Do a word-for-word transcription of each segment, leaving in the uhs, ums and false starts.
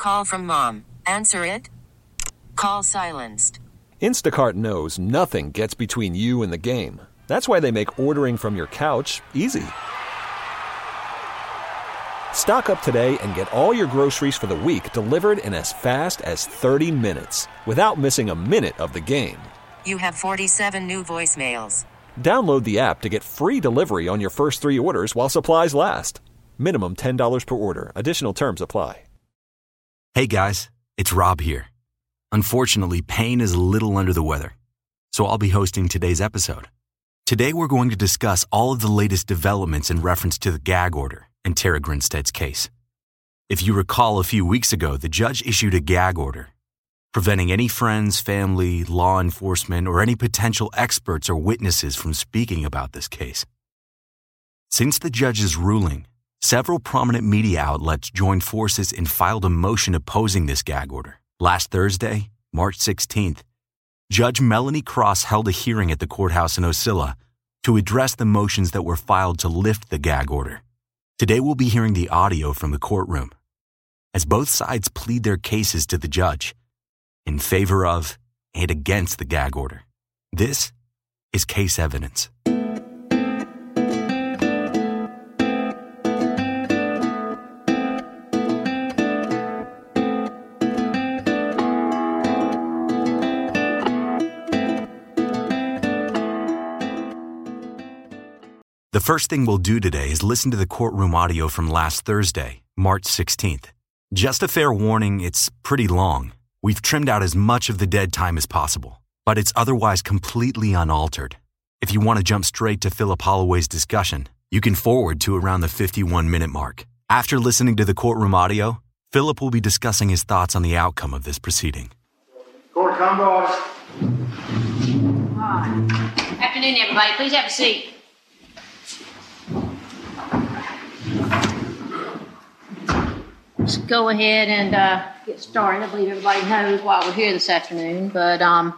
Call from mom. Answer it. Call silenced. Instacart knows nothing gets between you and the game. That's why they make ordering from your couch easy. Stock up today and get all your groceries for the week delivered in as fast as thirty minutes without missing a minute of the game. You have forty-seven new voicemails. Download the app to get free delivery on your first three orders while supplies last. Minimum ten dollars per order. Additional terms apply. Hey guys, it's Rob here. Unfortunately, Payne is a little under the weather, so I'll be hosting today's episode. Today we're going to discuss all of the latest developments in reference to the gag order in Tara Grinstead's case. If you recall, a few weeks ago, the judge issued a gag order preventing any friends, family, law enforcement, or any potential experts or witnesses from speaking about this case. Since the judge's ruling, several prominent media outlets joined forces and filed a motion opposing this gag order. Last Thursday, March sixteenth, Judge Melanie Cross held a hearing at the courthouse in Ocilla to address the motions that were filed to lift the gag order. Today we'll be hearing the audio from the courtroom as both sides plead their cases to the judge in favor of and against the gag order. This is Case Evidence. The first thing we'll do today is listen to the courtroom audio from last Thursday, March sixteenth. Just a fair warning, it's pretty long. We've trimmed out as much of the dead time as possible, but it's otherwise completely unaltered. If you want to jump straight to Philip Holloway's discussion, you can forward to around the fifty-one minute mark. After listening to the courtroom audio, Philip will be discussing his thoughts on the outcome of this proceeding. Court, come, boys. Hi. Afternoon, everybody. Please have a seat. Let's go ahead and uh, get started. I believe everybody knows why we're here this afternoon, but um,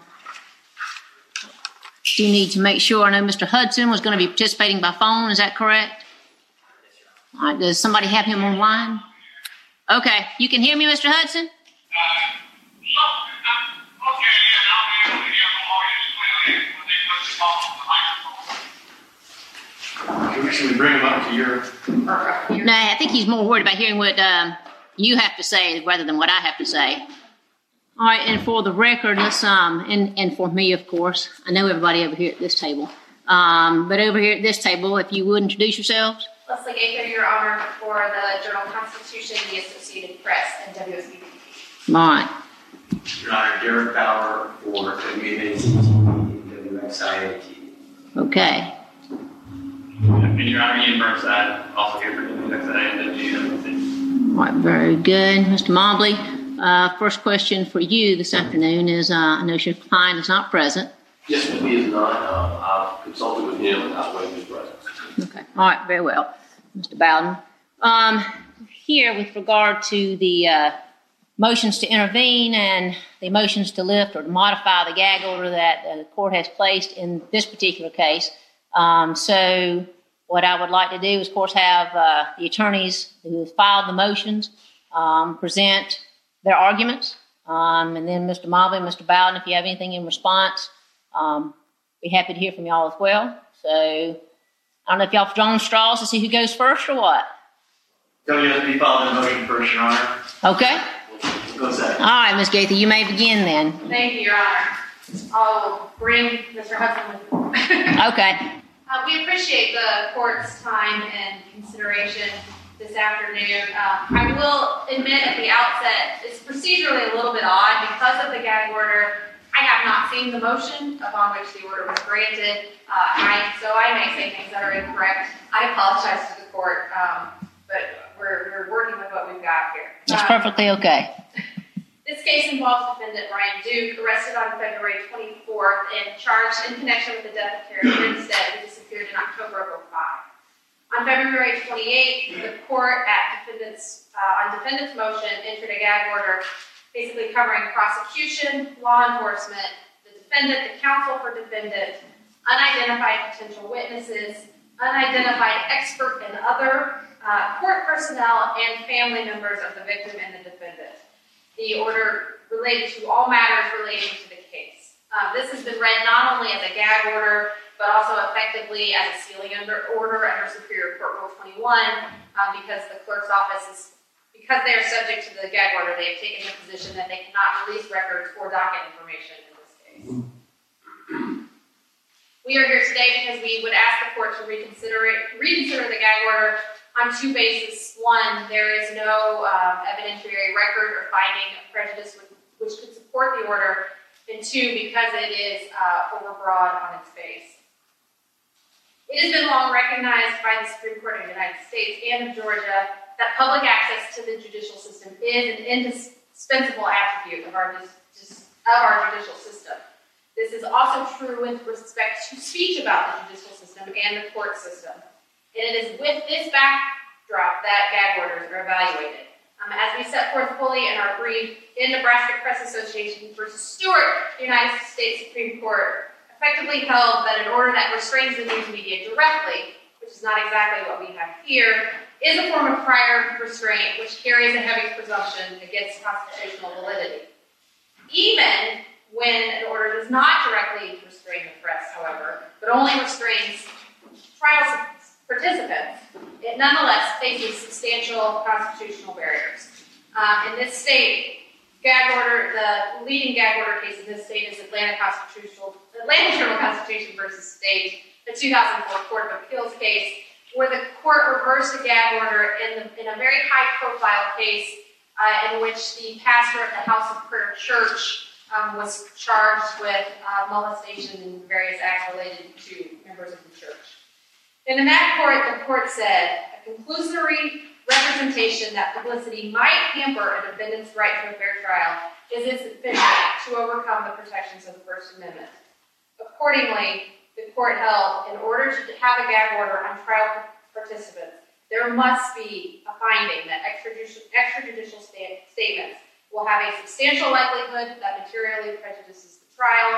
you need to make sure. I know Mister Hudson was going to be participating by phone. Is that correct? All right. Does somebody have him online? Okay. You can hear me, Mister Hudson? Uh, okay, yeah, I'll be able to hear them all clearly when they put the phone on the microphone. Should we bring him up to your... No, I think he's more worried about hearing what um, you have to say rather than what I have to say. All right, and for the record, let's um, and, and for me, of course, I know everybody over here at this table, um, but over here at this table, if you would introduce yourselves. Leslie Gaither, Your Honor, for the Journal-Constitution, the Associated Press, and W S B T. All right. Your Honor, Derek Bauer for W A C T and W X I A T. Okay. And Your Honor, Ian Burnside, also here for W X I A and W M C. All right, very good. Mister Mobley, uh, first question for you this afternoon is, uh, I know your client is not present. Yes, but he is not. Uh, I've consulted with him and I've waived his presence. Okay. All right, very well. Mister Bowden. Um, here, with regard to the uh, motions to intervene and the motions to lift or to modify the gag order that uh, the court has placed in this particular case. Um, so what I would like to do is, of course, have uh, the attorneys who have filed the motions um, present their arguments. Um, and then Mister Mobley, Mister Bowden, if you have anything in response, um, be happy to hear from y'all as well. So I don't know if y'all have drawn straws to see who goes first or what. W S B filed the motion first, Your Honor. Okay. We'll go second. All right, Miz Gaither, you may begin then. Thank you, Your Honor. I'll bring Mister Hudson with me. Okay. Uh, we appreciate the court's time and consideration this afternoon. Um, I will admit at the outset, it's procedurally a little bit odd because of the gag order. I have not seen the motion upon which the order was granted, uh, I, so I may say things that are incorrect. I apologize to the court, um, but we're, we're working with what we've got here. That's um, perfectly okay. This case involves defendant Brian Duke, arrested on February twenty-fourth and charged in connection with the death of Tara Grinstead, who disappeared in October of oh five. On February twenty-eighth, the court at defendant's, uh, on defendant's motion entered a gag order basically covering prosecution, law enforcement, the defendant, the counsel for defendant, unidentified potential witnesses, unidentified expert and other uh, court personnel, and family members of the victim and the defendant. the order related to all matters relating to the case. Um, this has been read not only as a gag order, but also effectively as a sealing under order under Superior Court Rule twenty-one, um, because the clerk's office is, because they are subject to the gag order, they have taken the position that they cannot release records or docket information in this case. We are here today because we would ask the court to reconsider it, reconsider the gag order on two bases. One, there is no um, evidentiary record or finding of prejudice with, which could support the order, and two, because it is uh, overbroad on its face. It has been long recognized by the Supreme Court of the United States and of Georgia that public access to the judicial system is an indispensable attribute of our, of our judicial system. This is also true with respect to speech about the judicial system and the court system. And it is with this backdrop that gag orders are evaluated. Um, as we set forth fully in our brief in Nebraska Press Association versus Stewart, the United States Supreme Court effectively held that an order that restrains the news media directly, which is not exactly what we have here, is a form of prior restraint which carries a heavy presumption against constitutional validity. Even when an order does not directly restrain the press, however, but only restrains trial participants, it nonetheless faces substantial constitutional barriers. Um, in this state, gag order, the leading gag order case in this state is Atlanta Constitutional, Atlanta Journal Constitution versus State, the two thousand four Court of Appeals case, where the court reversed a gag order in, the, in a very high-profile case uh, in which the pastor of the House of Prayer Church Um, was charged with uh, molestation and various acts related to members of the church. And in that court, the court said, a conclusory representation that publicity might hamper a defendant's right to a fair trial is insufficient to overcome the protections of the First Amendment. Accordingly, the court held, in order to have a gag order on trial participants, there must be a finding that extrajudicial, extrajudicial sta- statements will have a substantial likelihood that materially prejudices the trial,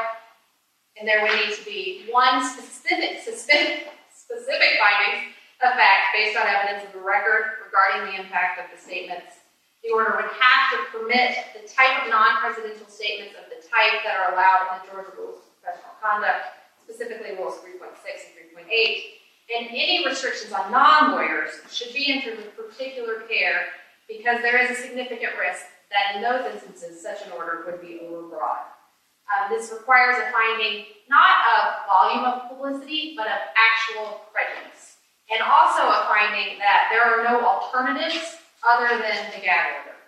and there would need to be one specific, specific, specific findings of fact based on evidence of the record regarding the impact of the statements. The order would have to permit the type of non-presidential statements of the type that are allowed in the Georgia Rules of Professional Conduct, specifically Rules three point six and three point eight, and any restrictions on non-lawyers should be entered with particular care because there is a significant risk that in those instances, such an order would be overbroad. Um, this requires a finding not of volume of publicity, but of actual prejudice. And also a finding that there are no alternatives other than the gag order.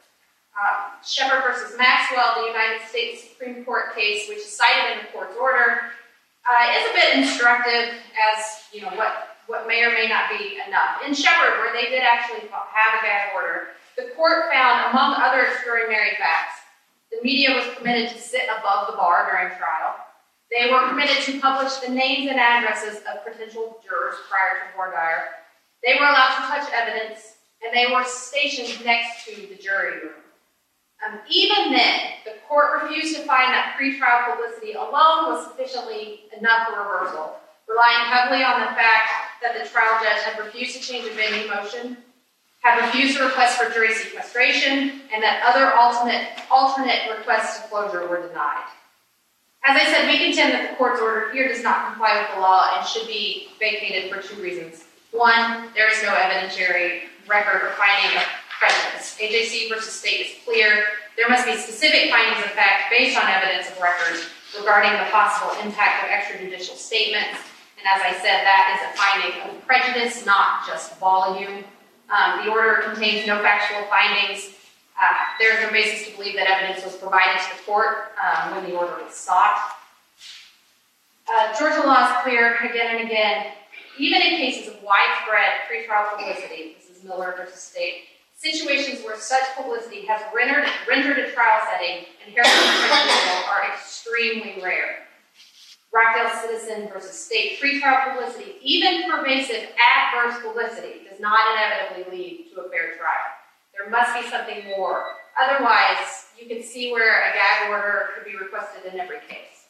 Um, Shepard versus Maxwell, the United States Supreme Court case, which is cited in the court's order, uh, is a bit instructive as, you know, what, what may or may not be enough. In Shepard, where they did actually have a gag order, the court found, among other extraordinary facts, the media was permitted to sit above the bar during trial. They were permitted to publish the names and addresses of potential jurors prior to voir dire. They were allowed to touch evidence, and they were stationed next to the jury room. Um, even then, the court refused to find that pretrial publicity alone was sufficiently enough for reversal, relying heavily on the fact that the trial judge had refused to change a venue motion, had refused to request for jury sequestration, and that other alternate, alternate requests to closure were denied. As I said, we contend that the court's order here does not comply with the law and should be vacated for two reasons. One, there is no evidentiary record or finding of prejudice. A J C versus State is clear. There must be specific findings of fact based on evidence of record regarding the possible impact of extrajudicial statements. And as I said, that is a finding of prejudice, not just volume. Um, the order contains no factual findings. Uh, there is no basis to believe that evidence was provided to the court um, when the order was sought. Uh, Georgia law is clear again and again. Even in cases of widespread pretrial publicity, this is Miller versus State, situations where such publicity has rendered, rendered a trial setting inherently prejudicial are extremely rare. Rockdale Citizen versus State, pretrial publicity, even pervasive adverse publicity, does not inevitably lead to a fair trial. There must be something more. Otherwise, you can see where a gag order could be requested in every case.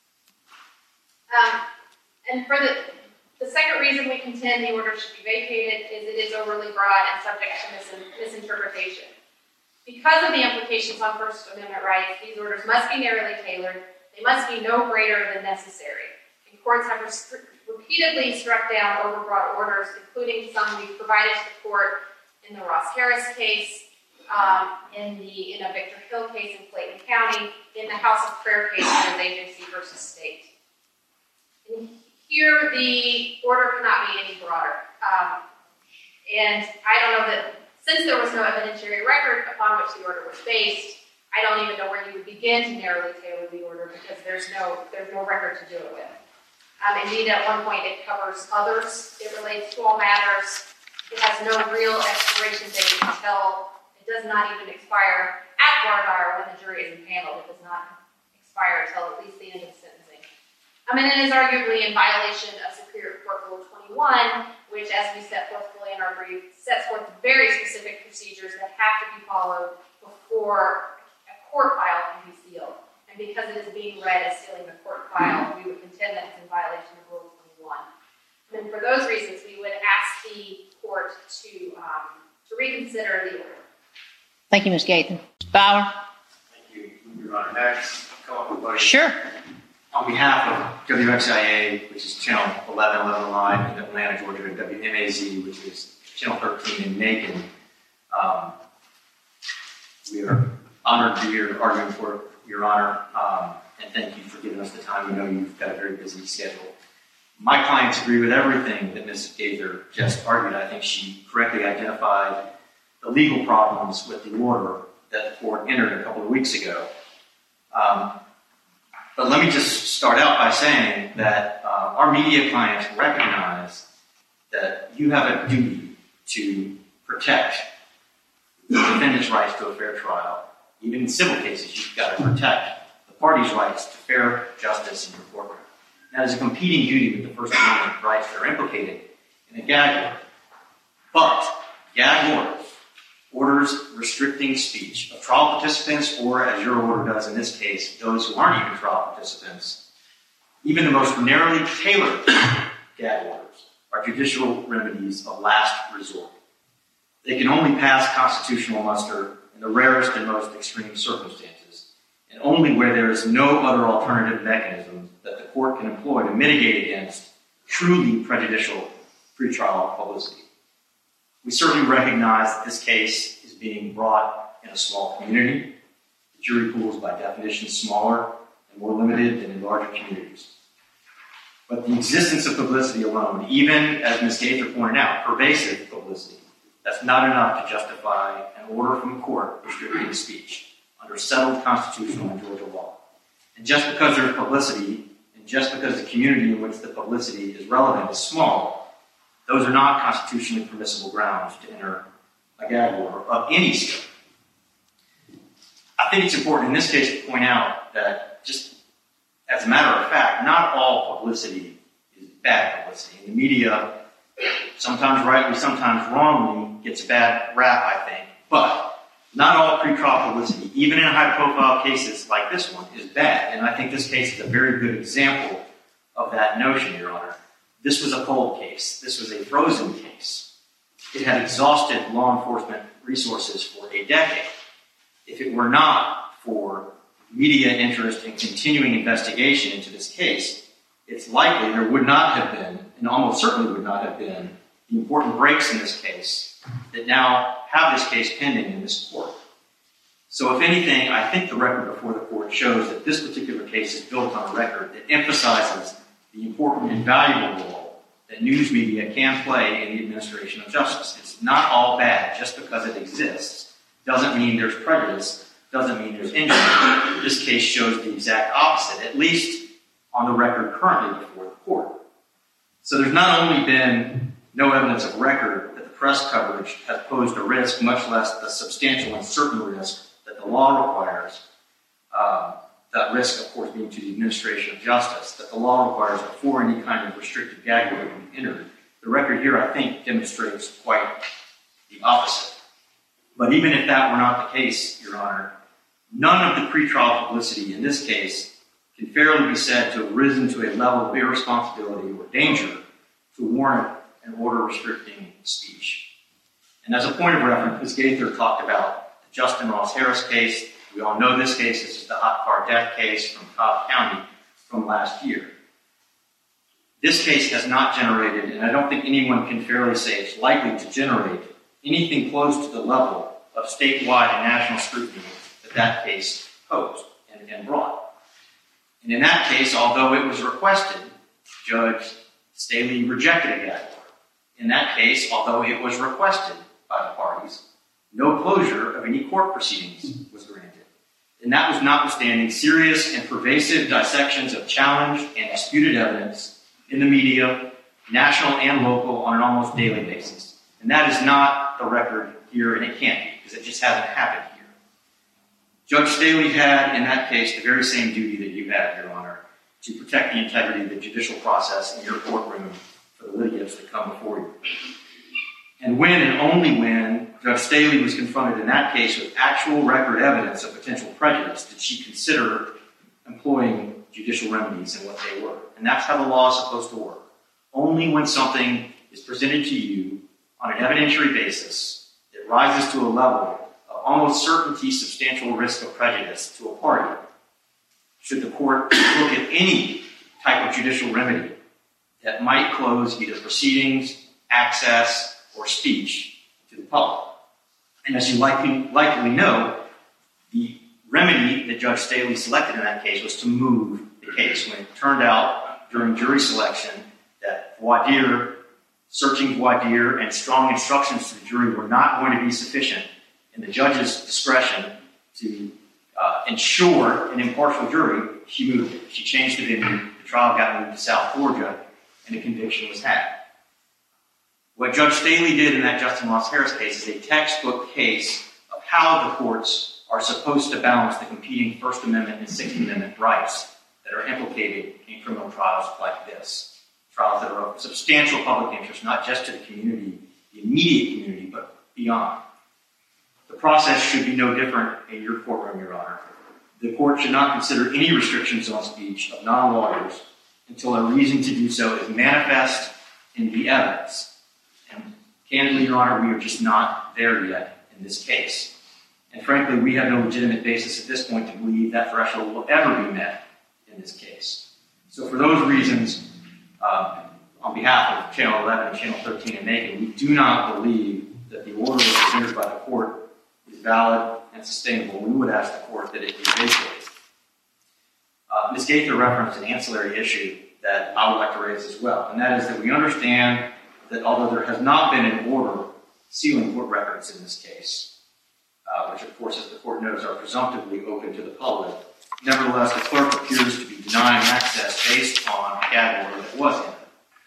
Um, and for the, the second reason we contend the order should be vacated is it is overly broad and subject to mis- misinterpretation. Because of the implications on First Amendment rights, these orders must be narrowly tailored. They must be no greater than necessary. And courts have restri- repeatedly struck down overbroad orders, including some we provided to the court in the Ross Harris case, um, in the in a Victor Hill case in Clayton County, in the House of Prayer case in Agency versus State. And here, the order cannot be any broader. Um, and I don't know that, since there was no evidentiary record upon which the order was based, I don't even know where you would begin to narrowly tailor the order because there's no there's no record to do it with. Um, indeed, at one point it covers others. It relates to all matters. It has no real expiration date until it does not even expire at voir dire when the jury is impaneled. It does not expire until at least the end of sentencing. I mean, it is arguably in violation of Superior Court Rule twenty-one, which, as we set forth fully in our brief, sets forth very specific procedures that have to be followed before a court file can be sealed. And because it is being read as sealing the court file, we would contend that it's in violation of Rule twenty-one. And for those reasons, we would ask the court to um, to reconsider the order. Thank you, Miz Gaithan. Miz Bauer? Thank you, Your Honor. Next, come up with motion. Sure. On behalf of W X I A, which is Channel eleven eleven Live in Atlanta, Georgia, and W M A Z, which is Channel thirteen in Macon, um, we are honored to be here arguing for Your Honor, um, and thank you for giving us the time. We know you've got a very busy schedule. My clients agree with everything that Miz Gaither just argued. I think she correctly identified the legal problems with the order that the court entered a couple of weeks ago. Um, But let me just start out by saying that uh, our media clients recognize that you have a duty to protect the defendant's rights to a fair trial. Even in civil cases, you've got to protect the party's rights to fair justice in your courtroom. That is a competing duty with the First Amendment rights that are implicated in a gag order. But gag orders, orders restricting speech of trial participants, or as your order does in this case, those who aren't even trial participants, even the most narrowly tailored gag orders are judicial remedies of last resort. They can only pass constitutional muster in the rarest and most extreme circumstances, and only where there is no other alternative mechanism that the court can employ to mitigate against truly prejudicial pretrial publicity. We certainly recognize that this case is being brought in a small community. The jury pool is by definition smaller and more limited than in larger communities. But the existence of publicity alone, even as Miz Gaither pointed out, pervasive publicity, that's not enough to justify an order from a court restricting speech under settled constitutional and Georgia law. And just because there's publicity, and just because the community in which the publicity is relevant is small, those are not constitutionally permissible grounds to enter a gag order of any scope. I think it's important in this case to point out that, just as a matter of fact, not all publicity is bad publicity. And the media, sometimes rightly, sometimes wrongly, gets a bad rap, I think. But not all pretrial publicity, even in high-profile cases like this one, is bad. And I think this case is a very good example of that notion, Your Honor. This was a cold case. This was a frozen case. It had exhausted law enforcement resources for a decade. If it were not for media interest and continuing investigation into this case, it's likely there would not have been, and almost certainly would not have been, the important breaks in this case that now have this case pending in this court. So if anything, I think the record before the court shows that this particular case is built on a record that emphasizes the important and valuable role that news media can play in the administration of justice. It's not all bad just because it exists. Doesn't mean there's prejudice. Doesn't mean there's injury. This case shows the exact opposite, at least on the record currently before the court. So there's not only been no evidence of record that the press coverage has posed a risk, much less the substantial and certain risk that the law requires, uh, that risk, of course, being to the administration of justice, that the law requires before any kind of restricted gag order can be entered. The record here, I think, demonstrates quite the opposite. But even if that were not the case, Your Honor, none of the pretrial publicity in this case can fairly be said to have risen to a level of irresponsibility or danger to warrant an order restricting speech. And as a point of reference, Miz Gaither talked about Justin Ross Harris case. We all know this case. This is the hot car death case from Cobb County from last year. This case has not generated, and I don't think anyone can fairly say it's likely to generate, anything close to the level of statewide and national scrutiny that that case posed and, and brought. And in that case, although it was requested, Judge Staley rejected a gag order. In that case, although it was requested by the parties, no closure of any court proceedings was granted. And that was notwithstanding serious and pervasive dissections of challenged and disputed evidence in the media, national and local, on an almost daily basis. And that is not the record here, and it can't be, because it just hasn't happened here. Judge Staley had, in that case, the very same duty that you have, Your Honor, to protect the integrity of the judicial process in your courtroom for the litigants that come before you. And when and only when Judge Staley was confronted in that case with actual record evidence of potential prejudice did she consider employing judicial remedies and what they were. And that's how the law is supposed to work. Only when something is presented to you on an evidentiary basis that rises to a level of almost certainty substantial risk of prejudice to a party should the court look at any type of judicial remedy that might close either proceedings, access, or speech to the public. And as you likely, likely know, the remedy that Judge Staley selected in that case was to move the case when it turned out during jury selection that voir dire, searching voir dire, and strong instructions to the jury were not going to be sufficient in the judge's discretion to uh, ensure an impartial jury. She moved it. She changed the venue. The trial got moved to South Georgia, and a conviction was had. What Judge Staley did in that Justin Ross Harris case is a textbook case of how the courts are supposed to balance the competing First Amendment and Sixth Amendment rights that are implicated in criminal trials like this. Trials that are of substantial public interest, not just to the community, the immediate community, but beyond. The process should be no different in your courtroom, Your Honor. The court should not consider any restrictions on speech of non-lawyers until a reason to do so is manifest in the evidence. And candidly, Your Honor, we are just not there yet in this case. And frankly, we have no legitimate basis at this point to believe that threshold will ever be met in this case. So for those reasons, uh, on behalf of Channel eleven and Channel thirteen in Macon, we do not believe that the order that was entered by the court is valid and sustainable. We would ask the court that it be vacated. Uh, Miz Gaither referenced an ancillary issue that I would like to raise as well, and that is that we understand that although there has not been an order sealing court records in this case, uh, which of course, as the court knows, are presumptively open to the public, nevertheless, the clerk appears to be denying access based on a gag order that was entered.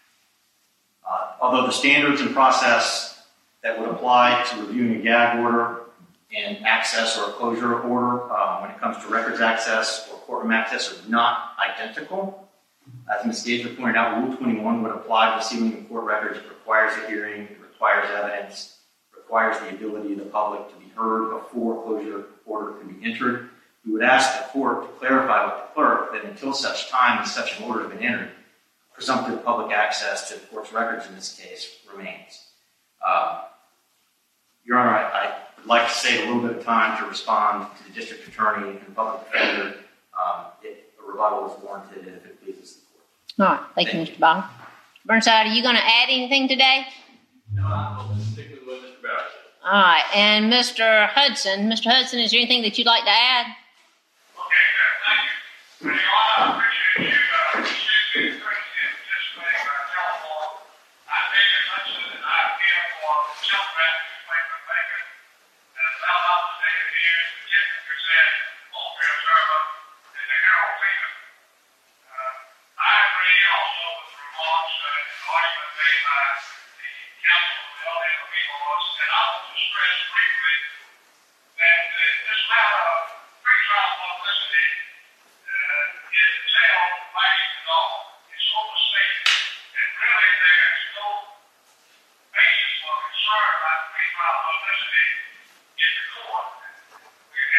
Uh, although the standards and process that would apply to reviewing a gag order and access or a closure order um, when it comes to records access or courtroom access are not identical. As Miz Gaither pointed out, Rule twenty-one would apply to the sealing of court records. It requires a hearing, it requires evidence, it requires the ability of the public to be heard before a closure order can be entered. We would ask the court to clarify with the clerk that until such time as such an order has been entered, presumptive public access to the court's records in this case remains. Uh, Your Honor, I, I would like to save a little bit of time to respond to the district attorney and the public defender um, if a rebuttal is warranted and if it pleases the court. All right. Thank, Thank you, Mister Bond. Burnside, are you going to add anything today? No, I'm going to stick with what Mister Barrett said. All right. And Mister Hudson, Mister Hudson, is there anything that you'd like to add? Okay, good. Thank you. Your Honor, I appreciate you uh, receiving the courtesy of participating by telephone. I'm David Hudson, and I appeal for self-grant newspaper maker. And about up to date years, the District Gazette, Oakville Observer, and the Herald Leader. Uh, I agree also with the remarks uh, and the argument made by the counsel of the other people was, and I want to stress briefly that uh, this matter of pre-trial publicity uh, is a tale wagging the dog. It's overstated, and really there's no basis for concern about pre-trial publicity in the court. We've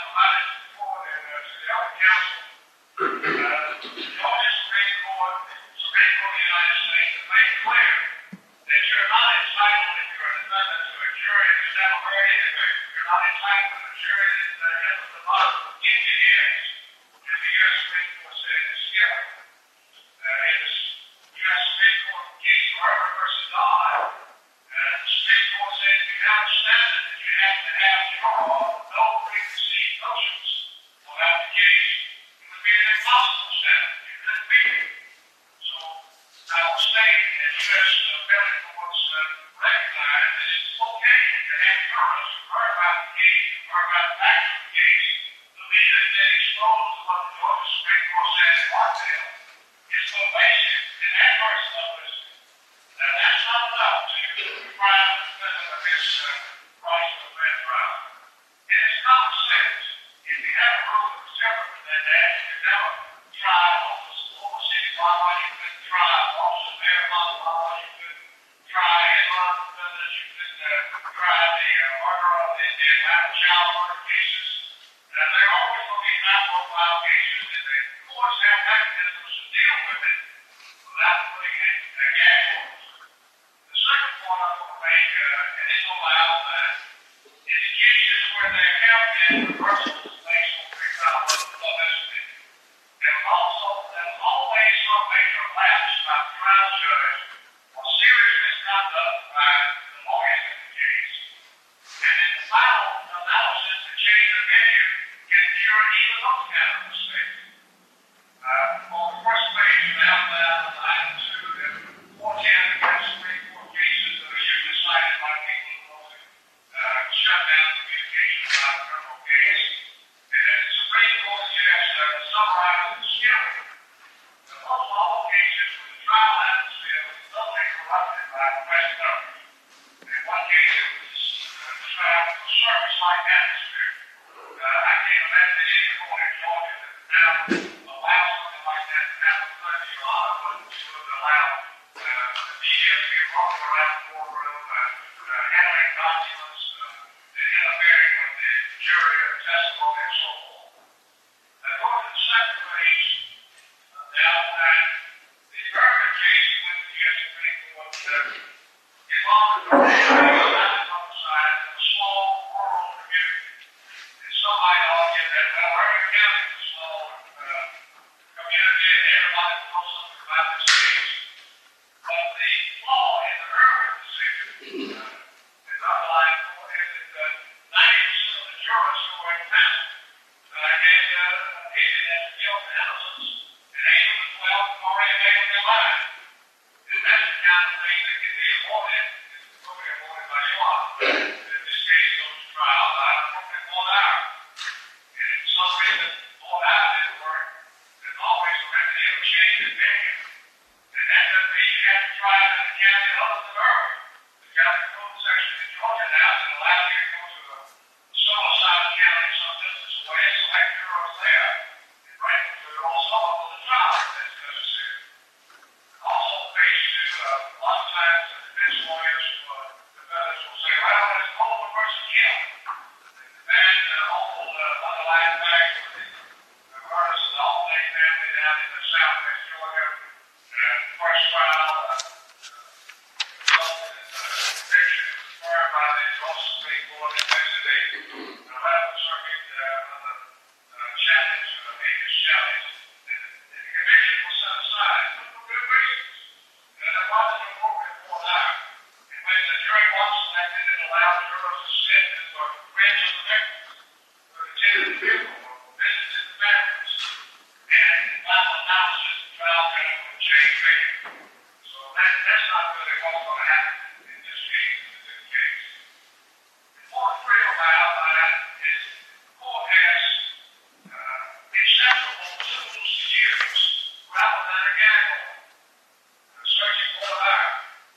provided before and uh, to the other council. Uh, the Georgia Supreme Court, Supreme Court of the United States has made clear that you're not entitled, if you're a defendant, to a jury who's never heard anything. You're not entitled to a jury that uh, has the bottom of engineers, as the U S Supreme Court said in Skilling. Uh, in the U S Supreme Court case Herbert versus Dodd, uh, the Supreme Court said if you have a standard that you have to have your no preconceived notions about the case, it would be an impossible standard. You couldn't beat it. So I will say that U S appellate courts uh, recognize that it's okay to have jurors who heard about the case, who heard about the facts of the case, who either been exposed to what the Georgia Supreme Court said in Martindale. It's pervasive and adverse notice. Now that's not enough to deprive the defendant of his uh, rights to a fair trial. And it's common sense. If you have a rule that was different than that, you could never try Oklahoma City law, you couldn't try Boston Marathon law, you couldn't try Enron defendants, you couldn't uh, try the uh, murder of the, the Atlanta child murder cases. Uh, there are always going to be high-profile cases, and the courts have mechanisms to deal with it without putting it in a gag order. The second point I'm going to make, uh, and it's on my outline, is cases where there have been reversals based on pre-trial publicity. There was also there was always some major lapse by the trial judge or serious misconduct by the lawyers in the case. And in the final analysis, the change of venue can cure even those kind of mistakes. Uh, on the first page of the outline of item two, there are fourteen of the Supreme Court cases that are usually cited by people who want to uh, shut down communication about a criminal case. And as the Supreme Court suggests, uh, summarize the skilling. In almost all cases where the trial atmosphere was totally corrupted by press coverage. In one case, it was uh, described as a service-like atmosphere. Uh, I can't imagine any court in Georgia that now allow something like that to happen. But Your Honor wouldn't would allow uh, the media to be walking around the courtroom, uh, uh, handling documents, uh, and interfering with the jury and testimony and so forth. Uh, going to the second page, uh, the outline, the Irvin case in which the U S Supreme Court uh, involved the homicide in a small rural community. And some might argue that, well, Irvin County is a small uh, community and everybody knows something about this case. But the flaw in the Irvin decision, uh, in the underlying court, is that uh, ninety percent of the jurors who were in town uh, had uh, opinion as to guilt and innocence, and eight of the twelve have already made up their mind. And that's the kind of thing that can be avoided, and will be avoided by Your Honor. If this case goes to trial, I appropriate one hour. And if for some reason one hour didn't work, there's always a remedy of a change in venue. And that doesn't mean you have to try it in a county other than Irvin. There's got a code section in Georgia now that allows you to go to a summer-side county some distance away and select jurors there and bring them to also up the trial if that's necessary. Also, page two, uh, a lot of times the defense lawyers for defendants will say, well, it's called the person killed. And uh, all the underlying facts of the uh, murders of the Albany family down in the southwest Georgia, uh, the first trial uh, resulted in uh, conviction confirmed by the Georgia Supreme Court in Pennsylvania, the eleventh Circuit uh, on the uh, challenge, uh, Vegas challenge. And the conviction was set aside for good reasons. And it wasn't appropriate for an hour. And when the jury was selected, it allowed jurors to sit as were friends of the victims, who attended the funeral or visited the families. And in final analysis, the trial judge would change venue. So that, that's not really what's going to happen in this case, in this case. Point three on my outline is the court has uh, acceptable tools to use rather than a gag order. Searching for an hour.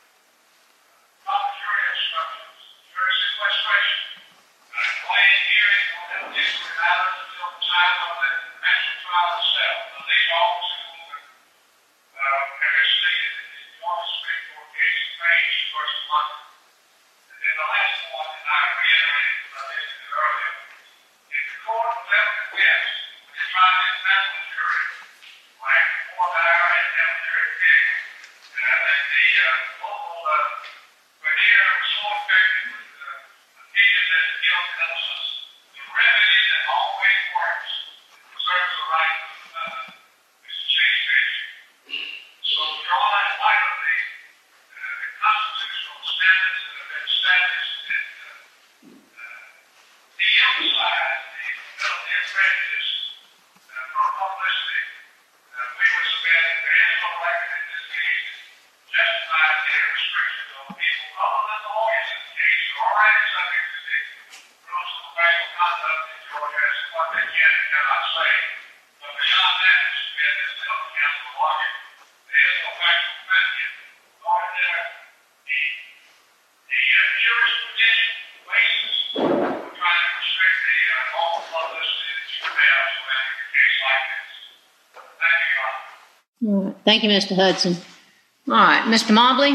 Proper jury instructions, jury sequestration, uh, quiet hearing on evidentiary matters until the time of the actual trial itself. Now, these are all tools that uh, have stated in the Georgia Supreme Court case, Page versus London. And then the last point, and I reiterated what I mentioned earlier, if the court left and west, which is trying to dismantle the jury, like Fort Dyer and Cemetery Pig. And I think the uh, local uh, veneer was so effective with the uh, opinion that the guilt and innocence, the remedy that always works, preserves the right of uh, Mister Chase Fish. So, Your Honor, in light of the, uh, the constitutional standards that have been established and uh, uh, de-emphasize the penalty of prejudice uh, for publicity, uh, we would submit that there is no record in this case that justifies any restrictions on people other than the lawyers in the case who are already subject to the rules of professional conduct in Georgia as to what they can and cannot say. But beyond that, we submit as the health council argued, there is no factual predicate, nor is there the, the uh, jurisprudential basis for trying to restrict the uh, normal publicity that you would have surrounding a case like this. Thank you, Your Honor. All right. Thank you, Mister Hudson. All right, Mister Mobley,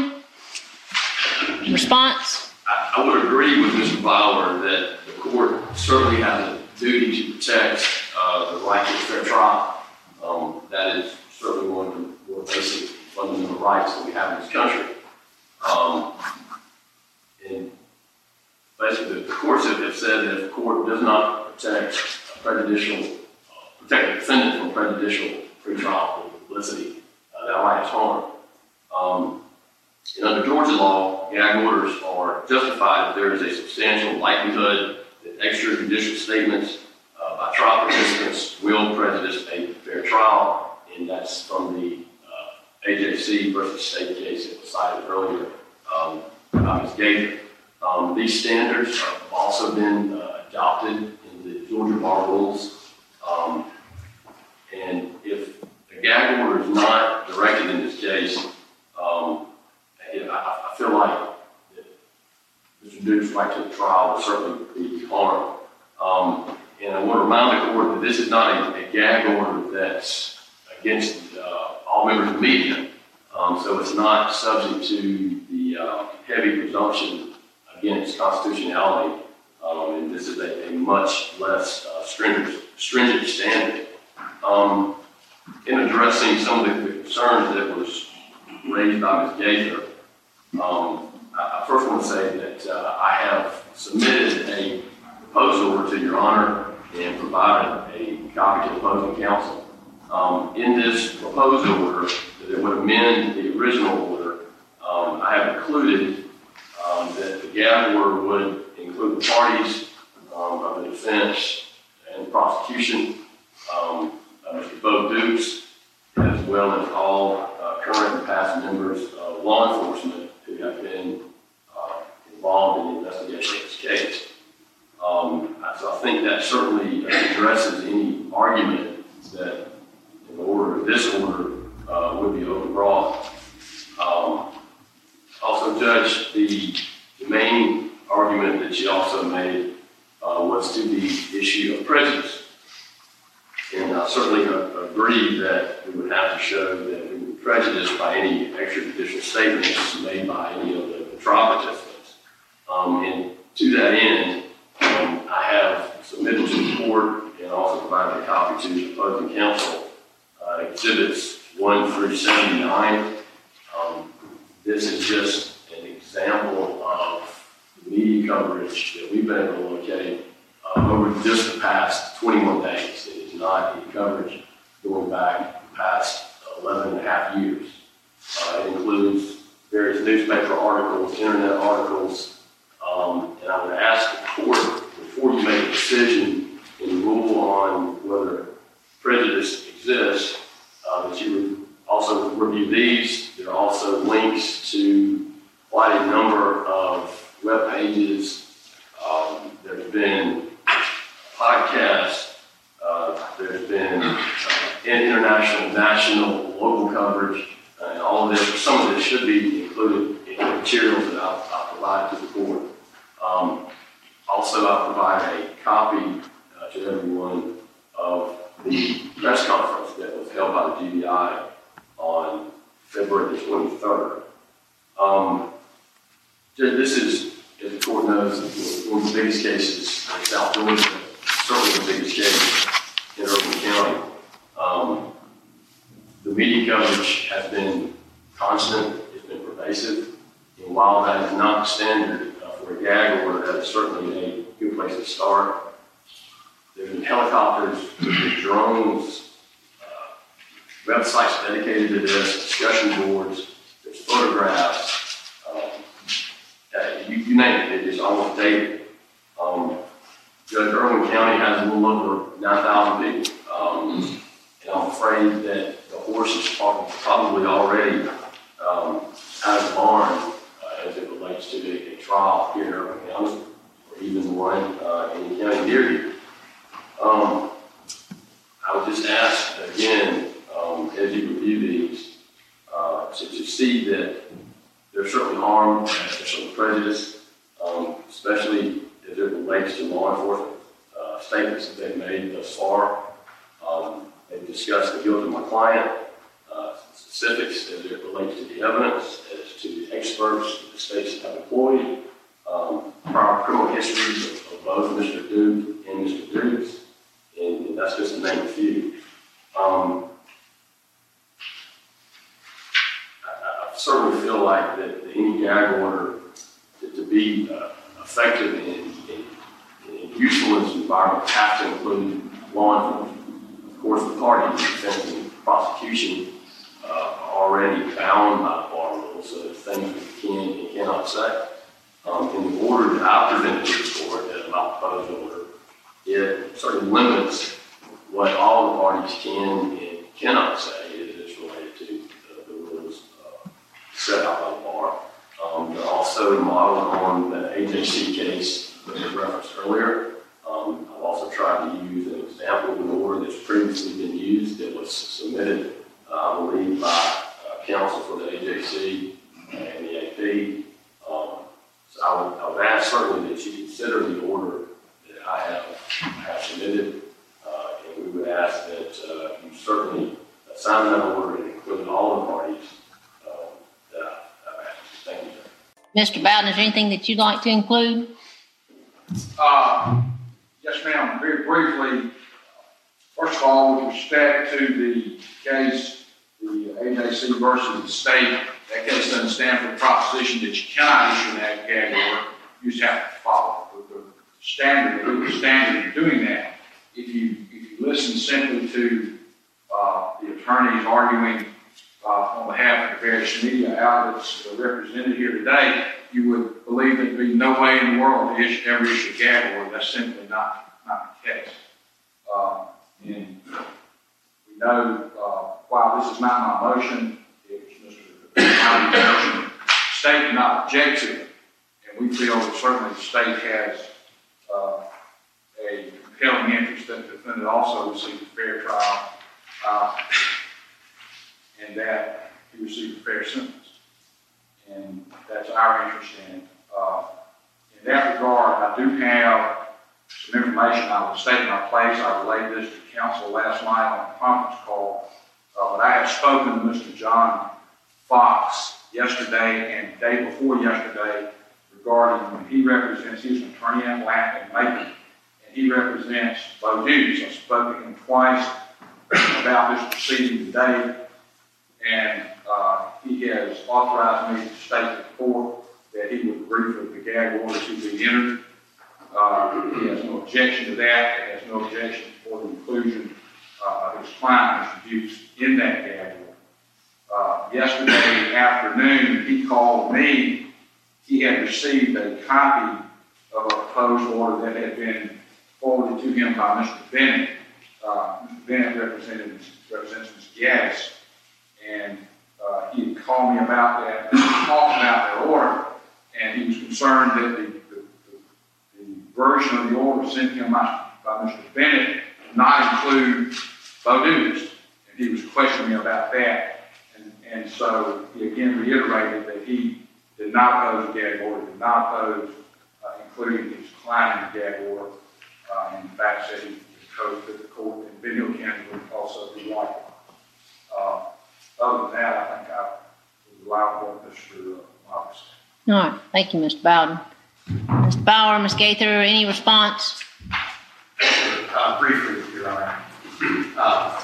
response? I, I would agree with Mister Bauer that the court certainly has a duty to protect uh, the right to a fair trial. Um, that is certainly one of the more basic fundamental rights that we have in this country. Um, and basically, the courts have have said that if the court does not protect a prejudicial, uh, protect the defendant from prejudicial pretrial publicity, uh, that right is harmed. Um, and under Georgia law, gag orders are justified if there is a substantial likelihood that extrajudicial statements uh, by trial participants will prejudice a fair trial, and that's from the uh, A J C versus State case that was cited earlier um, by Miz Gaither. Um, these standards have also been uh, adopted in the Georgia Bar Rules, um, and if the gag order is not directed in this case, um, I, I feel like Mister Duke's right to the trial will certainly be harmed. Um, and I want to remind the court that this is not a, a gag order that's against uh, all members of the media. Um, so it's not subject to the uh, heavy presumption against constitutionality. Um, and this is a, a much less uh, stringent, stringent standard. Um, in addressing some of the, the concerns that was raised by Miz Gaither, um, I, I first want to say that uh, I have submitted a proposal order to Your Honor and provided a copy to the opposing counsel. Um, in this proposed order that would amend the original order, um, I have included um, that the gag order would include the parties um, of the defense and the prosecution, um, uh, Mister Bo Dukes, as well as all uh, current and past members of law enforcement who have been uh, involved in the investigation of this case. Um, so I think that certainly addresses any argument that an order, this order, uh, would be overbroad. Um, also, Judge, the, the main argument that she also made uh, was to the issue of prejudice. And I certainly agree that we would have to show that we were prejudiced by any extrajudicial statements made by any of the, the trial participants. Um, and to that end, um, I have submitted to the court and also provided a copy to the opposing counsel uh, exhibits one through seventy-nine. Um, this is just an example of media coverage that we've been able to locate uh, over just the past twenty-one days. It is not any coverage going back past eleven and a half years. Uh, it includes various newspaper articles, internet articles, um, and I would ask the court, before you make a decision and rule on whether prejudice exists, uh, that you would also review these. There are also links to quite a number of web pages. Um, there's been podcasts. Uh, there's been uh, international, national, local coverage, uh, and all of this, or some of this should be included in the materials that I'll, I'll provide to the court. Um, also, I'll provide a copy uh, to everyone of the press conference that was held by the G B I on February the twenty-third. Um, this is, as the court knows, one of the biggest cases in South Georgia certainly the biggest case in Irvine County. Um, the media coverage has been constant, it's been pervasive, and while that is not the standard uh, for a gag order, that is certainly a good place to start. There's been helicopters, there's been drones, uh, websites dedicated to this, discussion boards, there's photographs, um, uh, you, you name it, it is almost daily. Um, Judge Irwin County has a little over nine thousand people, um, and I'm afraid that the horse is probably already um, out of the barn uh, as it relates to a, a trial here in Irvine County, or even one uh, in the county near you. Um, I would just ask again, um, as you review these, uh, to, to see that there's certainly harm, there's certainly prejudice, um, especially as it relates to law enforcement uh, statements that they've made thus far. Um, they've discussed the guilt of my client, uh, specifics as it relates to the evidence, as to the experts that the states have employed, um, prior criminal histories of, of both Mister Duke and Mister Dukes. And, and that's just to name a few. Um, I, I certainly feel like that any gag order to, to be uh, effective in, in, in useful in this environment have to include law enforcement. Of course, the parties, defense and prosecution, uh, are already bound by the bar rules, so there's things we can and cannot say. Um, in the order that I presented to the court, that about the proposed order, it certainly limits what all the parties can and cannot say as it's related to the, the rules uh, set out by the bar. Um, they're also modeled on the A J C case that was referenced earlier. Um, I've also tried to use an example of an order that's previously been used that was submitted, uh, I believe, by uh, counsel for the A J C and the A P. Um, so I would, I would ask certainly that you consider the order that I have, have submitted, uh, and we would ask that uh, you certainly sign that order and include all the parties uh, that I've asked. Thank you, sir. Mister Bowden, is there anything that you'd like to include? Uh, yes, ma'am. Very briefly, first of all, with respect to the case, the A J C versus the state, that case doesn't stand for the proposition that you cannot issue an gag order. You just have to follow the, the standard, the legal standard of doing that. If you if you listen simply to uh, the attorneys arguing uh, on behalf of the various media outlets that are represented here today, you would believe there'd be no way in the world to issue, ever issue a gag order. That's simply not, not the case. Uh, and we know, uh, while this is not my motion, it was Mister Bowden's motion, the state did not object to it. And we feel that certainly the state has uh, a compelling interest that the defendant also receive a fair trial uh, and that he receive a fair sentence. And that's our interest in it. Uh, in that regard, I do have some information I will state in my place. I relayed this to counsel last night on a conference call, uh, but I have spoken to Mister John Fox yesterday and the day before yesterday regarding when he represents, he's an attorney in Atlanta and Macon, and he represents Bo Dukes. I've spoken to him twice about this proceeding today, and uh, he has authorized me to state to the court that he would agree for the gag order to be entered. Uh, he has no objection to that. He has no objection for the inclusion uh, of his client, Mister Dukes, in that gag order. Uh, yesterday afternoon, he called me. He had received a copy of a proposed order that had been forwarded to him by Mister Bennett. Uh, Mister Bennett represented, represents Miz Gaddis, and uh, he had called me about that, talked about their order, and he was concerned that the, the, the, the version of the order sent to him by, by Mister Bennett did not include Bo Dukes, and he was questioning me about that. And, and so he again reiterated that he did not oppose the gag order, did not oppose uh, including his client in the gag order, uh, and in fact said he proposed that the court in Benhill County would also do likewise. Uh, other than that, I think I would allow what Mister Locke said. All right. Thank you, Mister Bowden. Mister Bauer, Miz Gaither, any response? uh, briefly, Your Honor. Uh,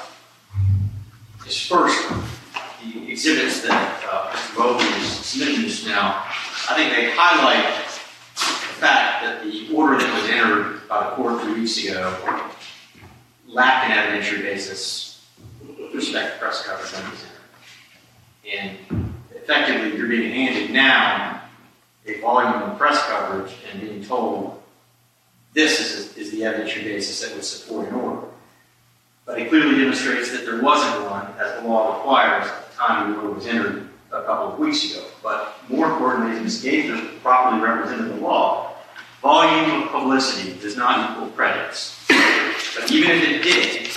is first, the exhibits that uh, Mister Bowlby is submitting just now, I think they highlight the fact that the order that was entered by the court three weeks ago lacked an evidentiary basis with respect to press coverage when it was entered. And effectively, you're being handed now a volume of press coverage and being told this is, is the evidentiary basis that would support an order. But it clearly demonstrates that there wasn't one, as the law requires, at the time the order was entered a couple of weeks ago. But more importantly, as Miz Gaither properly represented the law, volume of publicity does not equal prejudice. But even if it did,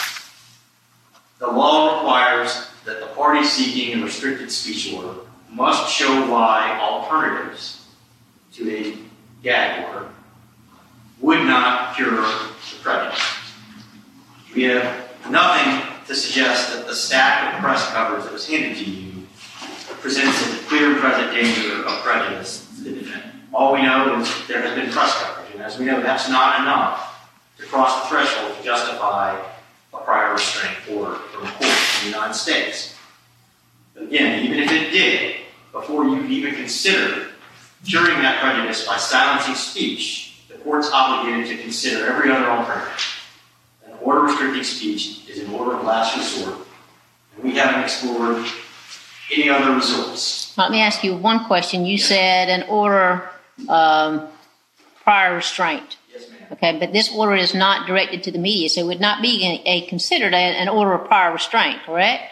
the law requires that the party seeking a restricted speech order must show why alternatives to a gag order would not cure the prejudice. We have nothing to suggest that the stack of press coverage that was handed to you presents a clear and present danger of prejudice to the defendant. All we know is there has been press coverage, and as we know, that's not enough to cross the threshold to justify a prior restraint order from a court in the United States. But again, even if it did, before you even consider curing that prejudice by silencing speech, the court's obligated to consider every other alternative. An order restricting speech is an order of last resort, and we haven't explored any other resorts. Let me ask you one question. You said an order um, prior restraint. Yes, ma'am. Okay, but this order is not directed to the media, so it would not be a, a considered a, an order of prior restraint, correct?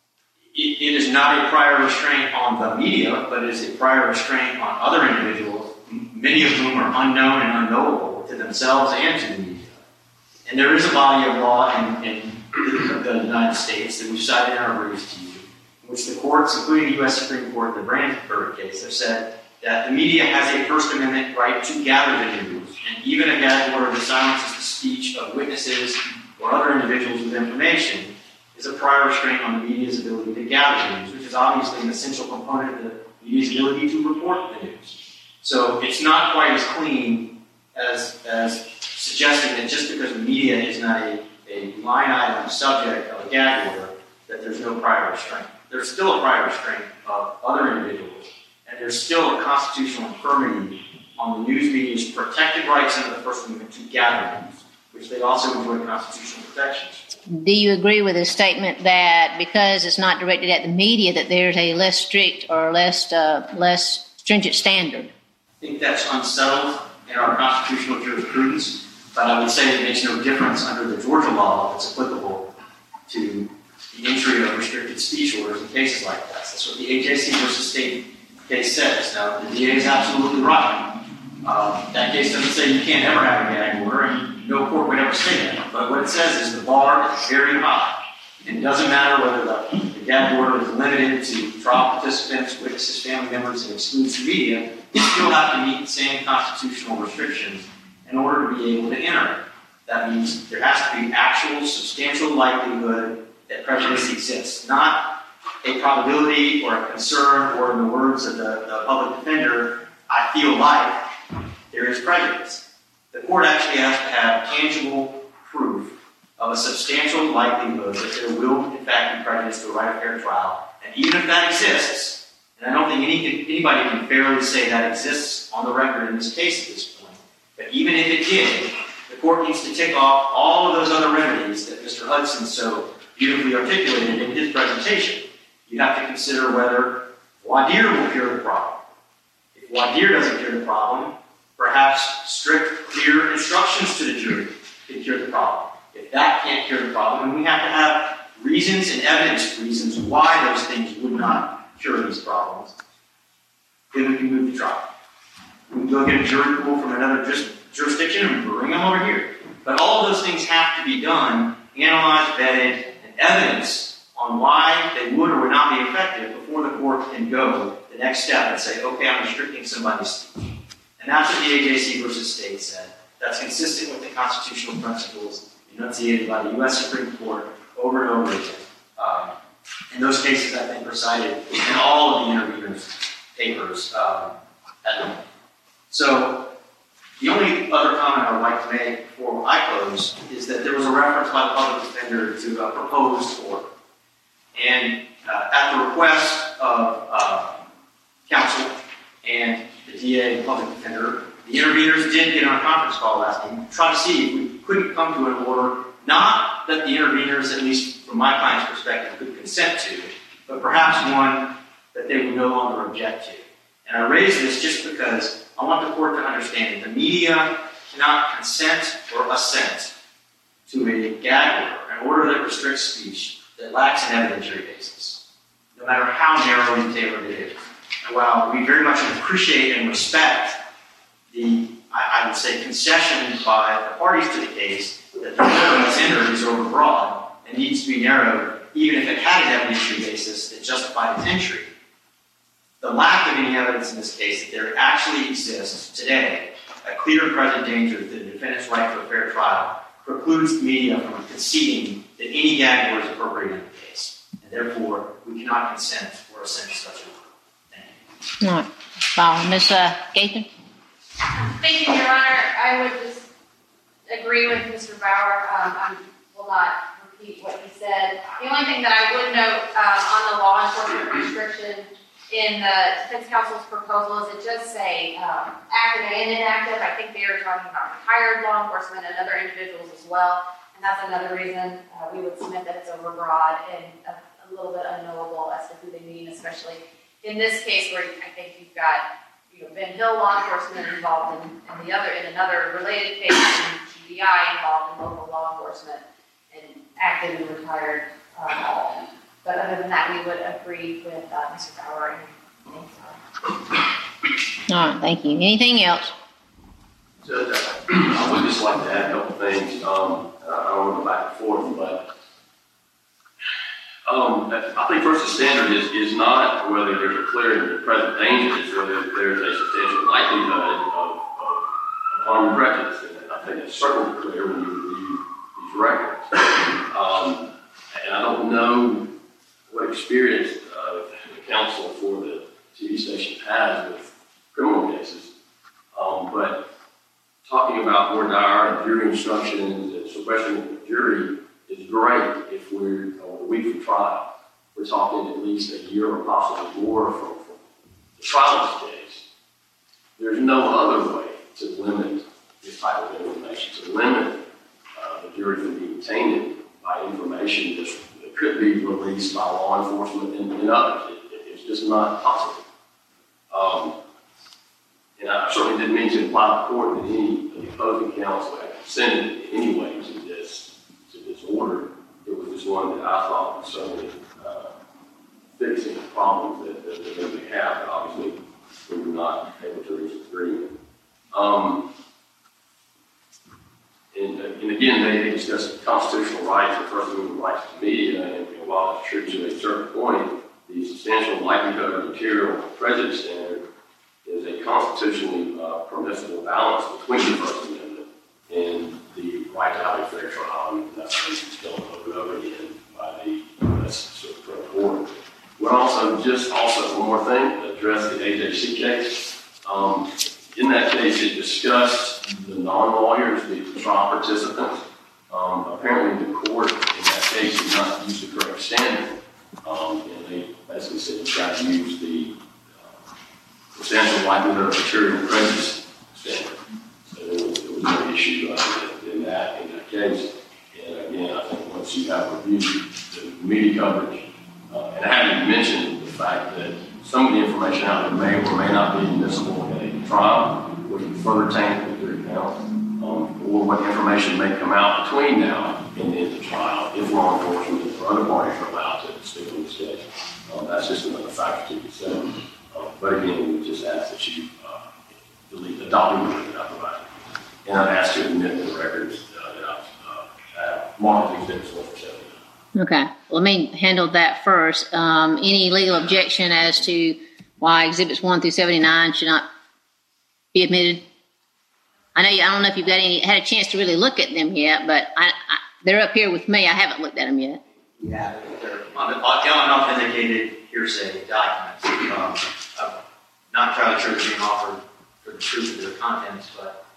It, it is not a prior restraint on the media, but it is a prior restraint on other individuals, many of whom are unknown and unknowable to themselves and to the media. And there is a body of law in, in the, the United States that we've cited in our briefs to you, in which the courts, including the U S Supreme Court in the Brandenburg case, have said that the media has a First Amendment right to gather the news, and even a gag order that silences the speech of witnesses or other individuals with information is a prior restraint on the media's ability to gather the news, which is obviously an essential component of the media's ability to report the news. So it's not quite as clean as, as suggesting that just because the media is not a, a line item subject of a gag order, that there's no prior restraint. There's still a prior restraint of other individuals, and there's still a constitutional infirmity on the news media's protected rights under the First Amendment to gather news, which they also enjoy constitutional protections. Do you agree with his statement that because it's not directed at the media that there's a less strict or less uh, less stringent standard? I think that's unsettled in our constitutional jurisprudence, but I would say it makes no difference under the Georgia law that's applicable to the entry of restricted speech orders in cases like that. That's what the A J C versus State case says. Now, the D A is absolutely right. Um, that case doesn't say you can't ever have a gag order, and no court would ever say that. But what it says is the bar is very high. And it doesn't matter whether the, the gag order is limited to trial participants, witnesses, family members, and excludes the media. You still have to meet the same constitutional restrictions in order to be able to enter it. That means there has to be actual, substantial likelihood that prejudice exists, not a probability or a concern, or in the words of the, the public defender, I feel like there is prejudice. The court actually has to have tangible proof of a substantial likelihood that there will, in fact, be prejudice to a right of fair trial. And even if that exists, and I don't think any, anybody can fairly say that exists on the record in this case at this point, but even if it did, the court needs to tick off all of those other remedies that Mister Hudson so beautifully articulated in his presentation. You have to consider whether voir dire will cure the problem. If voir dire doesn't cure the problem, perhaps strict, clear instructions to the jury can cure the problem. If that can't cure the problem, then we have to have reasons and evidence reasons why those things would not cure these problems. Then we can move the trial. We can go get a jury pool from another juris- jurisdiction and bring them over here. But all of those things have to be done, analyzed, vetted, and evidence on why they would or would not be effective before the court can go the next step and say, okay, I'm restricting somebody's speech. And that's what the A J C versus State said. That's consistent with the constitutional principles enunciated by the U S Supreme Court over and over again. Um, and those cases, I think, are cited in all of the interveners' papers um, at the moment. So The only other comment I would like to make before I close is that there was a reference by the public defender to a proposed order. And uh, at the request of uh, counsel and the D A and public defender, the interveners did get on a conference call last week to try to see if we couldn't come to an order, not that the interveners, at least from my client's perspective, could consent to, but perhaps one that they would no longer object to. And I raise this just because I want the court to understand that the media cannot consent or assent to a gag order, an order that restricts speech that lacks an evidentiary basis, no matter how narrowly tailored it is. And while we very much appreciate and respect the, I, I would say, concession by the parties to the case that the order that's entered is overbroad and needs to be narrowed, even if it had an evidentiary basis that justified its entry, the lack of any evidence in this case that there actually exists today a clear and present danger to the defendant's right to a fair trial precludes the media from conceding that any gag order is appropriate in the case. And therefore, we cannot consent or assent to such an order. Thank you. All right. Follow. Miz Uh, Gaither? Thank you, Your Honor. I would just agree with Mister Bauer. Um, I will not repeat what he said. The only thing that I would note um, on the law enforcement restriction in the defense counsel's proposal is it does say um, active and inactive. I think they are talking about retired law enforcement and other individuals as well. And that's another reason uh, we would submit that it's overbroad and a, a little bit unknowable as to who they mean, especially in this case where I think you've got you know, Ben Hill law enforcement involved in, in the other in another related case, and G B I involved in local law enforcement and active and retired. Um, but other than that, we would agree with uh, Mister Bauer. And, and, All right, thank you. Anything else? Judge, I would just like to add a couple things. Um, I don't want to go back and forth, but um, I think first the standard is, is not whether there's a clear and present danger, it's whether there's a substantial likelihood of, of, of harm and prejudice. And I think it's certainly clear when you review these records. Um, and I don't know what experience uh, the counsel for the T V station has with criminal cases, um, but talking about more dire and jury instructions and suppression of the jury is great if we're a week from trial. We're talking at least a year or possibly more from, from the trial of this case. There's no other way to limit this type of information, to limit uh, the jury from being tainted by information that's, that could be released by law enforcement and, and others. It, it, it's just not possible. Um, and I certainly didn't mean to imply the court that any of the opposing counsel had consented in any way to this, to this order. It was just one that I thought was certainly uh, fixing the problems that, that, that they may have, but obviously we were not able to reach agreement. Um, and, and again, they, they discussed the constitutional rights and First Amendment rights to media, and, and while it's true to a certain point, the substantial likelihood of material prejudice standard is a constitutionally uh, permissible balance between the First Amendment and the right to have a fair trial. And that's still over and over again by the U S Supreme Court. We'll also just also one more thing, address the A J C case. Um, in that case, it discussed the non-lawyers, the trial participants. Um, apparently, the court in that case did not use the correct standard. Um, and they basically said you got to use the uh, substantial likelihood of material prejudice standard. So there was, there was no issue uh, in that in that case. And again, I think once you have reviewed the media coverage, uh, and I haven't even mentioned the fact that some of the information out there may or may not be admissible in a trial, which would further taint the jury panel, um, or what information may come out between now and the end of the trial if law enforcement or other parties are allowed to stick on the case. Um, that's just another factor to consider. Uh, but again, we just ask that you uh, delete, adopt the order that I provided. And I've asked you to admit the records uh, that I've uh, marked these exhibits one for seven. Okay, let me handle that first. Um, any legal objection as to why exhibits one through seventy-nine should not be admitted? I know you, I don't know if you've got any had a chance to really look at them yet, but I, I, they're up here with me. I haven't looked at them yet. Yeah, they're unauthenticated hearsay documents. Um, I'm not entirely sure they're being offered for the truth of their contents, but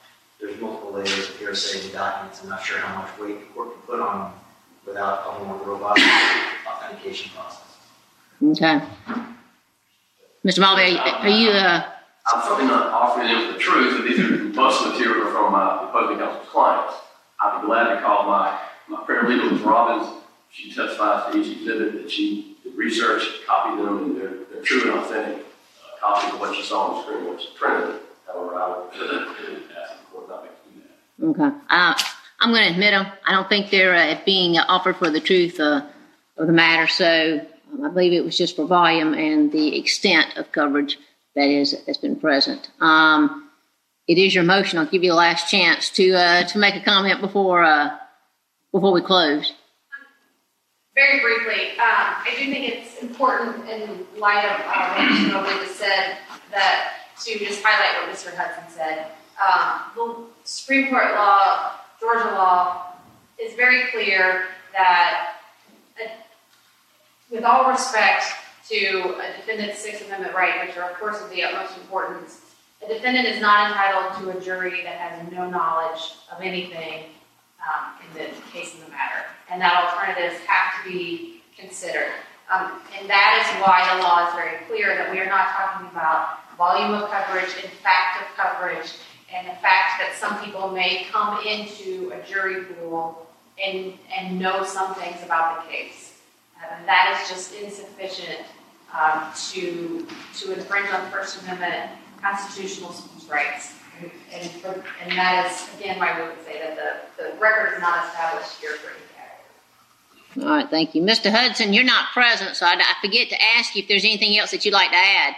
there's multiple layers of hearsay and documents. I'm not sure how much weight the court can put on them without a more robust authentication process. Okay. Mister Mulvey, are you, uh, I'm certainly not offering them the truth, but these are most material from my opposing counsel's clients. I'd be glad to call my, my paralegal, Miz Robbins. She testifies to each exhibit that she did research, copied them, and they're, they're true and authentic uh, copies of what she saw on the screen, which is printed. However, I would ask the court not to do that. okay. Uh, I'm going to admit them. I don't think they're uh, being offered for the truth uh, of the matter, so um, I believe it was just for volume and the extent of coverage that is has been present. Um, it is your motion. I'll give you the last chance to uh, to make a comment before uh, before we close. Very briefly, um, I do think it's important in light of uh, what Mister Mobley just said that to just highlight what Mister Hudson said. Um, the Supreme Court law, Georgia law, is very clear that, uh, with all respect to a defendant's Sixth Amendment right, which are of course of the utmost importance, a defendant is not entitled to a jury that has no knowledge of anything um, in the case of the matter, and that alternatives have to be considered. Um, and that is why the law is very clear that we are not talking about volume of coverage and fact of coverage, and the fact that some people may come into a jury pool and, and know some things about the case. Uh, and that is just insufficient um, to, to infringe on First Amendment constitutional speech rights. And, and, for, and that is, again, why we would say that the, the record is not established here for any category. All right, thank you. Mister Hudson, you're not present, so I, I forget to ask you if there's anything else that you'd like to add.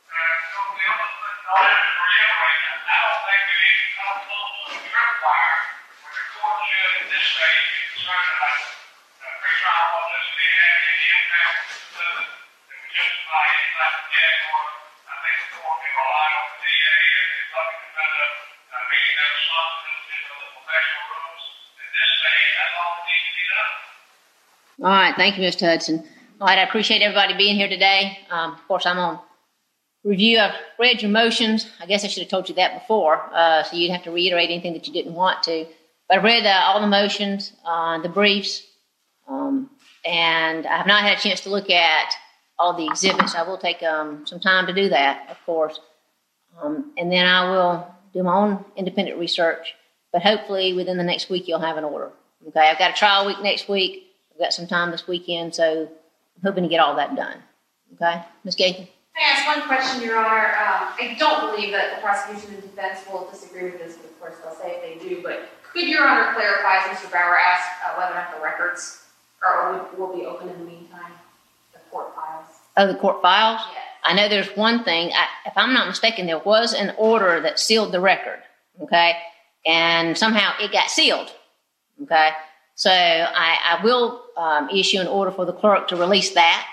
All right, thank you, Mister Hudson. All right, I appreciate everybody being here today. Um, of course, I'm on review. I've read your motions. I guess I should have told you that before, uh, so you'd have to reiterate anything that you didn't want to. But I've read uh, all the motions, uh, the briefs, um, and I have not had a chance to look at all the exhibits. I will take um, some time to do that, of course. Um, and then I will do my own independent research. But hopefully within the next week, you'll have an order. Okay, I've got a trial week next week. I've got some time this weekend, so I'm hoping to get all that done. Okay, Miz Gaither? May I ask one question, Your Honor? Um, I don't believe that the prosecution and defense will disagree with this, but of course they'll say if they do. But could Your Honor clarify, as Mister Bauer asked, uh, whether or not the records are, will, will be open in the meantime, the court files? Oh, the court files? Yes. I know there's one thing. I, if I'm not mistaken, there was an order that sealed the record, okay? And somehow it got sealed, okay? So I, I will um, issue an order for the clerk to release that.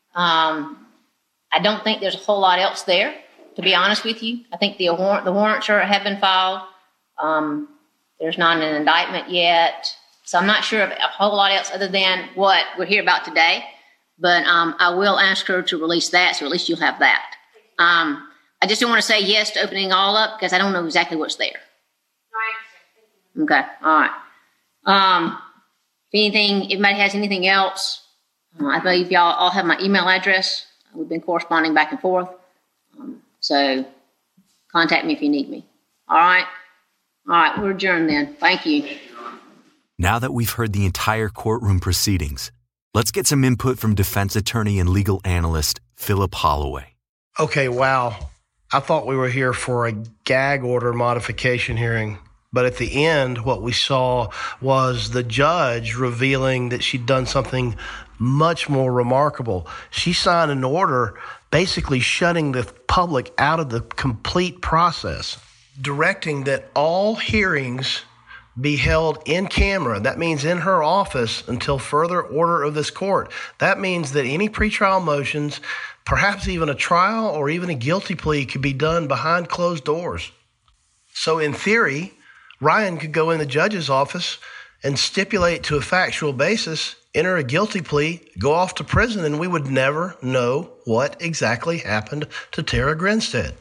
Um, I don't think there's a whole lot else there, to be honest with you. I think the warrant, the warrants are, have been filed. Um, there's not an indictment yet. So I'm not sure of a whole lot else other than what we're here about today. But um, I will ask her to release that, so at least you'll have that. Um, I just don't want to say yes to opening all up because I don't know exactly what's there. No, I understand. Okay, all right. Um, if anything, if anybody has anything else, uh, I believe y'all all have my email address. We've been corresponding back and forth. Um, so contact me if you need me. All right? All right, we're adjourned then. Thank you. Now that we've heard the entire courtroom proceedings, let's get some input from defense attorney and legal analyst Philip Holloway. Okay, wow. I thought we were here for a gag order modification hearing. But at the end, what we saw was the judge revealing that she'd done something much more remarkable. She signed an order basically shutting the public out of the complete process, directing that all hearings be held in camera. That means in her office until further order of this court. That means that any pretrial motions, perhaps even a trial or even a guilty plea, could be done behind closed doors. So in theory, Ryan could go in the judge's office and stipulate to a factual basis, enter a guilty plea, go off to prison, and we would never know what exactly happened to Tara Grinstead.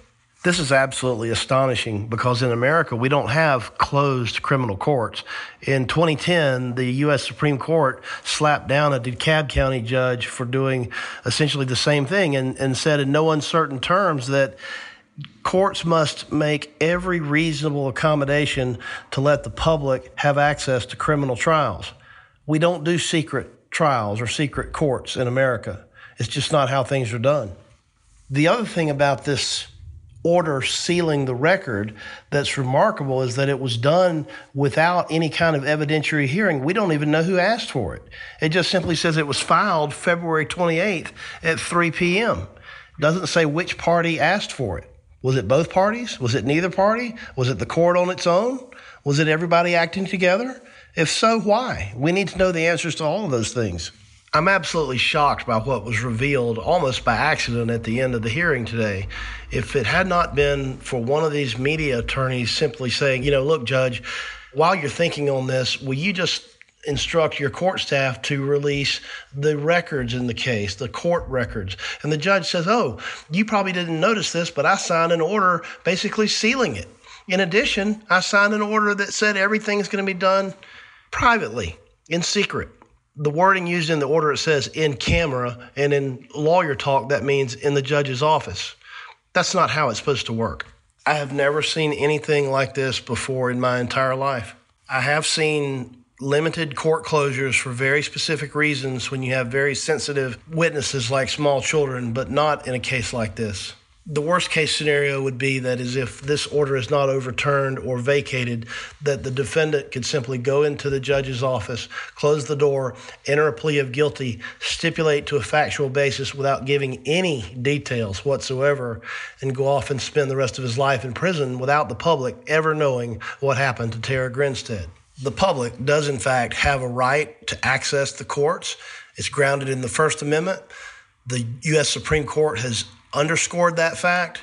This is absolutely astonishing because in America, we don't have closed criminal courts. In twenty ten, the U S Supreme Court slapped down a DeKalb County judge for doing essentially the same thing and, and said in no uncertain terms that courts must make every reasonable accommodation to let the public have access to criminal trials. We don't do secret trials or secret courts in America. It's just not how things are done. The other thing about this order sealing the record that's remarkable is that it was done without any kind of evidentiary hearing. We don't even know who asked for it. It just simply says it was filed February twenty-eighth at three p.m. It doesn't say which party asked for it. Was it both parties? Was it neither party? Was it the court on its own? Was it everybody acting together? If so, why? We need to know the answers to all of those things. I'm absolutely shocked by what was revealed almost by accident at the end of the hearing today. If it had not been for one of these media attorneys simply saying, you know, look, Judge, while you're thinking on this, will you just instruct your court staff to release the records in the case, the court records? And the judge says, oh, you probably didn't notice this, but I signed an order basically sealing it. In addition, I signed an order that said everything's going to be done privately, in secret. The wording used in the order, it says in camera, and in lawyer talk, that means in the judge's office. That's not how it's supposed to work. I have never seen anything like this before in my entire life. I have seen limited court closures for very specific reasons when you have very sensitive witnesses like small children, but not in a case like this. The worst case scenario would be that is if this order is not overturned or vacated, that the defendant could simply go into the judge's office, close the door, enter a plea of guilty, stipulate to a factual basis without giving any details whatsoever, and go off and spend the rest of his life in prison without the public ever knowing what happened to Tara Grinstead. The public does, in fact, have a right to access the courts. It's grounded in the First Amendment. The U S Supreme Court has underscored that fact,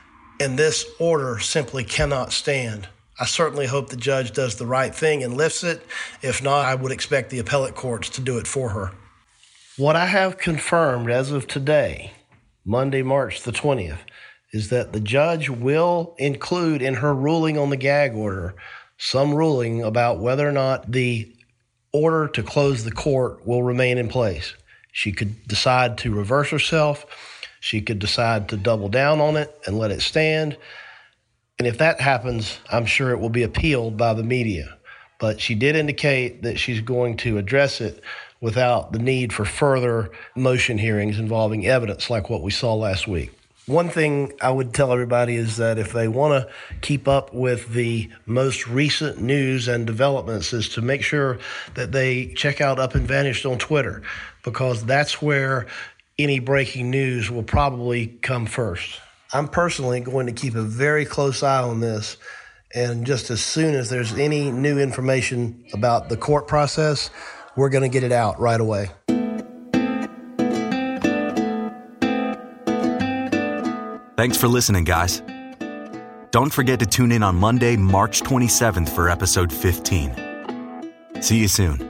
and this order simply cannot stand. I certainly hope the judge does the right thing and lifts it. If not, I would expect the appellate courts to do it for her. What I have confirmed as of today, Monday, March the twentieth, is that the judge will include in her ruling on the gag order some ruling about whether or not the order to close the court will remain in place. She could decide to reverse herself. She could decide to double down on it and let it stand. And if that happens, I'm sure it will be appealed by the media. But she did indicate that she's going to address it without the need for further motion hearings involving evidence like what we saw last week. One thing I would tell everybody is that if they want to keep up with the most recent news and developments is to make sure that they check out Up and Vanished on Twitter, because that's where any breaking news will probably come first. I'm personally going to keep a very close eye on this, and just as soon as there's any new information about the court process, we're going to get it out right away. Thanks for listening, guys. Don't forget to tune in on Monday, March twenty-seventh for episode fifteen. See you soon.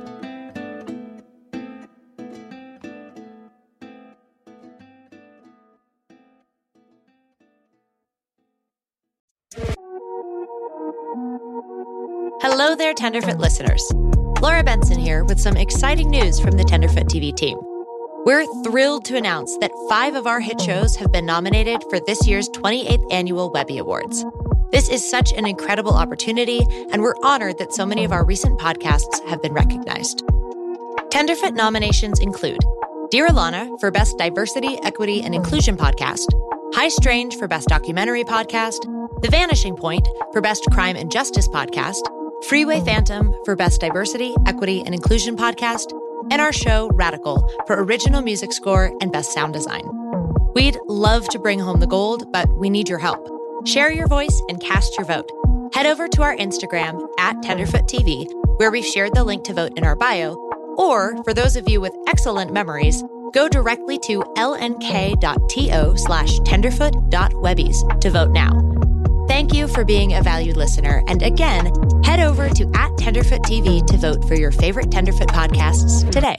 Hello there, Tenderfoot listeners. Laura Benson here with some exciting news from the Tenderfoot T V team. We're thrilled to announce that five of our hit shows have been nominated for this year's twenty-eighth Annual Webby Awards. This is such an incredible opportunity, and we're honored that so many of our recent podcasts have been recognized. Tenderfoot nominations include Dear Alana for Best Diversity, Equity, and Inclusion Podcast, High Strange for Best Documentary Podcast, The Vanishing Point for Best Crime and Justice Podcast, Freeway Phantom for Best Diversity, Equity, and Inclusion Podcast, and our show Radical for Original Music Score and Best Sound Design. We'd love to bring home the gold, but we need your help. Share your voice and cast your vote. Head over to our Instagram at Tenderfoot T V, where we've shared the link to vote in our bio, or for those of you with excellent memories, go directly to lnk.to slash tenderfoot.webbies to vote now. Thank you for being a valued listener. And again, head over to at Tenderfoot T V to vote for your favorite Tenderfoot podcasts today.